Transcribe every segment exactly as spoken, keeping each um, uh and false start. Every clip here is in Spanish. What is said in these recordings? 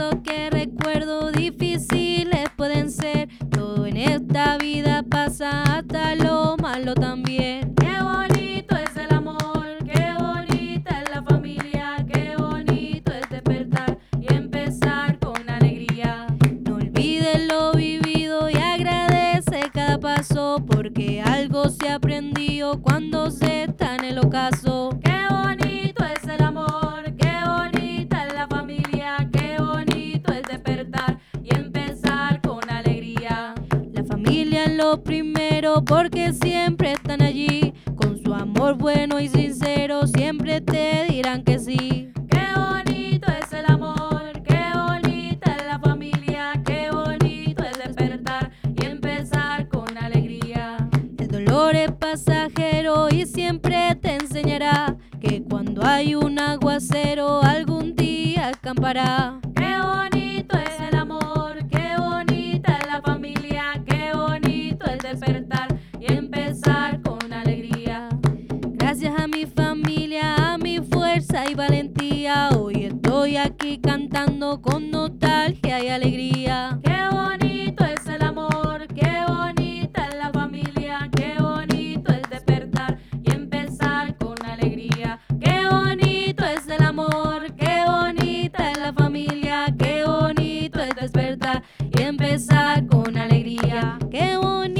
momentos que recuerdo difíciles pueden ser. Todo en esta vida pasa, hasta lo malo también. Qué bonito es el amor, qué bonita es la familia, qué bonito es despertar y empezar con alegría. No olvides lo vivido y agradece cada paso, porque algo se aprendió cuando se está en el ocaso. Qué bonito es el amor, qué bonita es la familia, qué bonito es despertar y empezar con alegría. La familia es lo primero, porque siempre están allí, con su amor bueno y sincero, siempre te dirán que sí. Qué bonito es el amor, qué bonita es la familia, qué bonito es despertar y empezar con alegría. El dolor es pasajero y siempre te enseñará que cuando hay un aguacero algún día escampará. Qué bonito es el amor, qué bonita es la familia, qué bonito es despertar y empezar con alegría. Gracias a mi familia, a mi fuerza y valentía, hoy estoy aquí cantando con nostalgia y alegría. Qué bonito es el amor, qué bonita es la familia, qué bonito es despertar y empezar con alegría. Qué bonito es el amor, qué bonita es la familia, qué bonito es despertar y empezar con alegría. Qué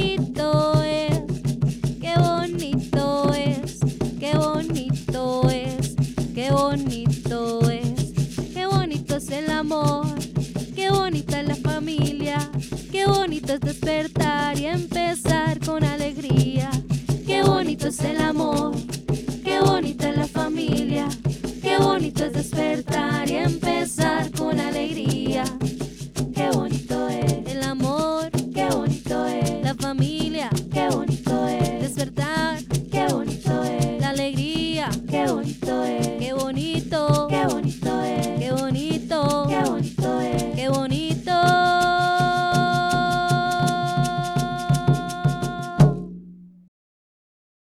bonito es, qué bonito es, qué bonito es, qué bonito es, qué bonito es el amor, qué bonita es la familia, qué bonito es despertar y empezar con alegría. Qué bonito es el amor, qué bonita es la familia, qué bonito es despertar y empezar con alegría. Qué bonito es El amor, qué bonito es la familia, qué bonito es despertar, qué bonito es la alegría, qué bonito es qué